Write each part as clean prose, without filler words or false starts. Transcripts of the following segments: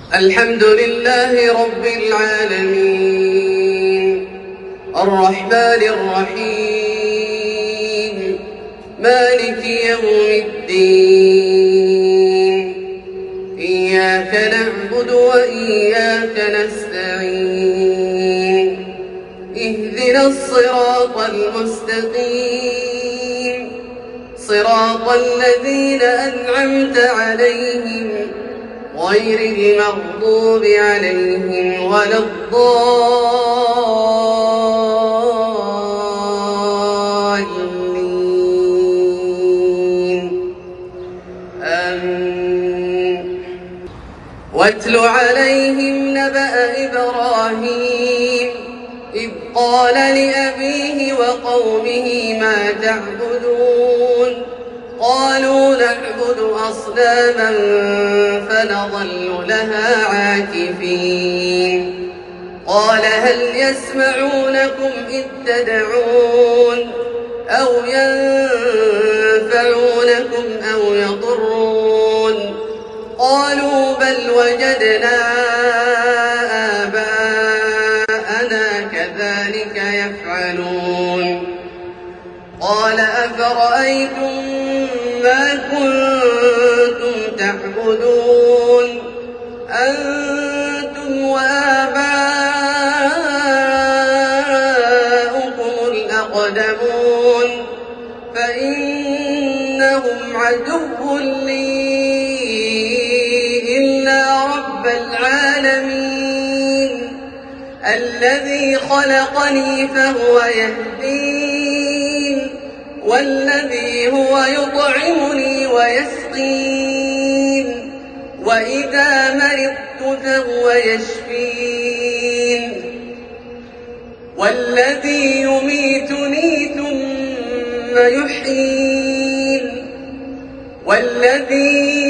الحمد لله رب العالمين الرحمن الرحيم مالك يوم الدين إياك نعبد وإياك نستعين اهدنا الصراط المستقيم صراط الذين أنعمت عليهم غير المغضوب عليهم ولا الضالين آمين. واتل عليهم نبأ إبراهيم إذ قال لأبيه وقومه ما تعبدون قالوا نعبد أصناما فنظل لها عاكفين قال هل يسمعونكم إذ تدعون أو ينفعونكم أو يضرون قالوا بل وجدنا آباءنا كذلك يفعلون قال أفرأيتم ما كنتم تعبدون أنتم وآباؤكم الأقدمون فإنهم عدو لي إلا رب العالمين الذي خلقني فهو يهدين والذي هو يطعمني ويسقين وإذا مرضت فهو يشفين والذي يميتني ثم يحيين والذي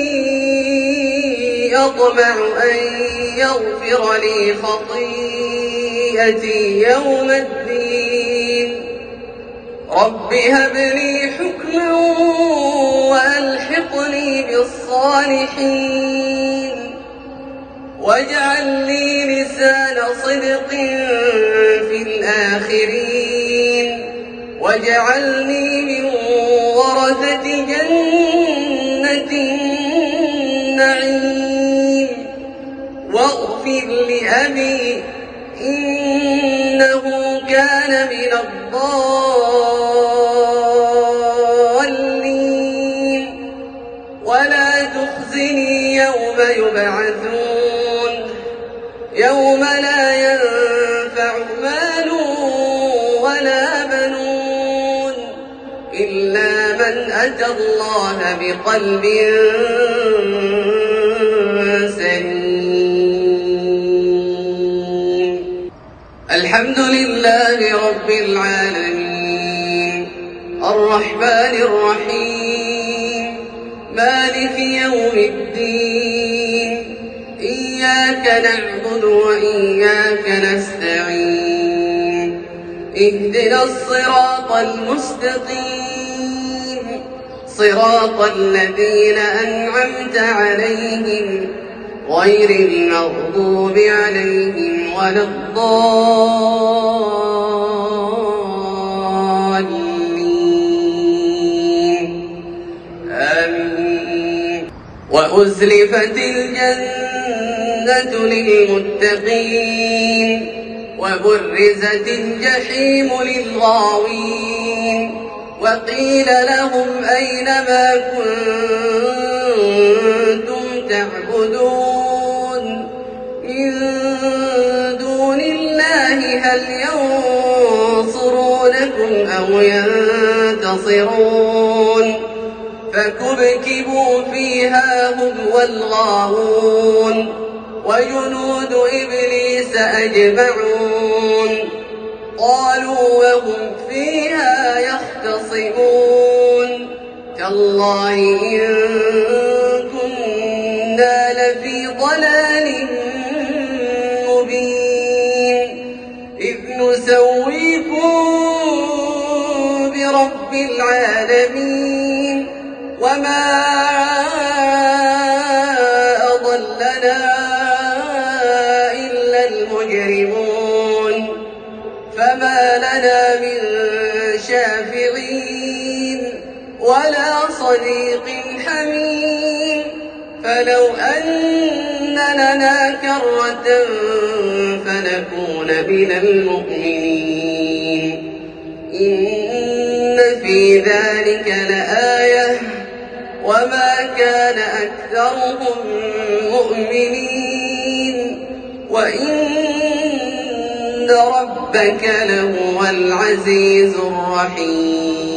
أطمع أن يغفر لي خطيئتي يوم الدين رب هب لي حكما وألحقني بالصالحين واجعل لي لسان صدق في الآخرين واجعلني من ورثة جنة النعيم واغفر لأبي إنه كان من الضالين ولا تخزني يوم يبعثون يوم لا ينفع مال ولا بنون إلا من أتى الله بقلب سليم. الحمد لله رب العالمين الرحمن الرحيم مالك يوم الدين إياك نعبد وإياك نستعين اهدنا الصراط المستقيم صراط الذين أنعمت عليهم غير المغضوب عليهم ولا الضالين آمين. وأزلفت الجنة للمتقين وبرزت الجحيم للغاوين وقيل لهم أين ما كنتم تعبدون من دون الله هل ينصرونكم أو ينتصرون فكبكبوا فيها هم والغاوون وجنود إبليس أجمعون قالوا وهم فيها يختصمون تالله إن كنا لفي ضلال مبين إذ نسويكم برب العالمين وما أضلنا إلا المجرمون فما لنا من شافعين ولا صديق حميم فلو أن لنا كرة فنكون من المؤمنين إن في ذلك لآية وما كان أكثرهم مؤمنين وإن ربك لهو العزيز الرحيم